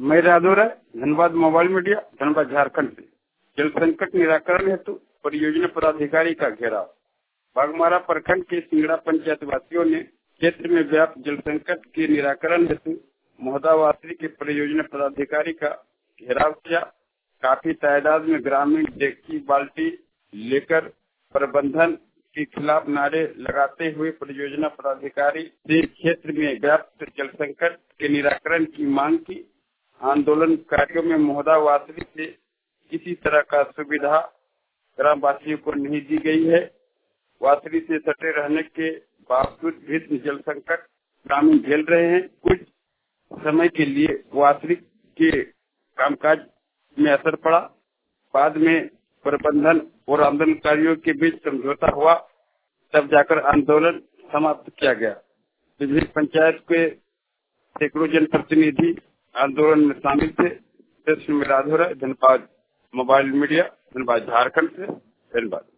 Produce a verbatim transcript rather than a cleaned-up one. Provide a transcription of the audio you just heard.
मैं Radho Rai, Dhanbad mobile media, Dhanbad Jharkhand से। जल संकट निराकरण हेतु परियोजना पदाधिकारी का घेराव। बागमारा प्रखंड के सिंगड़ा पंचायत वासियों ने क्षेत्र में व्याप्त जल संकट के निराकरण हेतु मोहदावासी के परियोजना पदाधिकारी का घेराव किया। काफी तादाद में ग्रामीण डेक्ची बाल्टी लेकर प्रबंधन के खिलाफ नारे लगाते हुए परियोजना पदाधिकारी से क्षेत्र में व्याप्त जल संकट के निराकरण की मांग की। आंदोलनकारियों में मोहदावासी से किसी तरह का सुविधा ग्राम वासियों को नहीं दी गई है। वासरी से सटे रहने के बावजूद भी जल संकट ग्रामीण झेल रहे हैं। कुछ समय के लिए वासरी के कामकाज में असर पड़ा। बाद में प्रबंधन और आंदोलनकारियों के बीच समझौता हुआ, तब जाकर आंदोलन समाप्त किया गया। विभिन्न पंचायत के सैकड़ों जनप्रतिनिधि आंदोलन में शामिल थे। राधो राय, धनबाद मोबाइल मीडिया, धनबाद झारखंड से। धन्यवाद।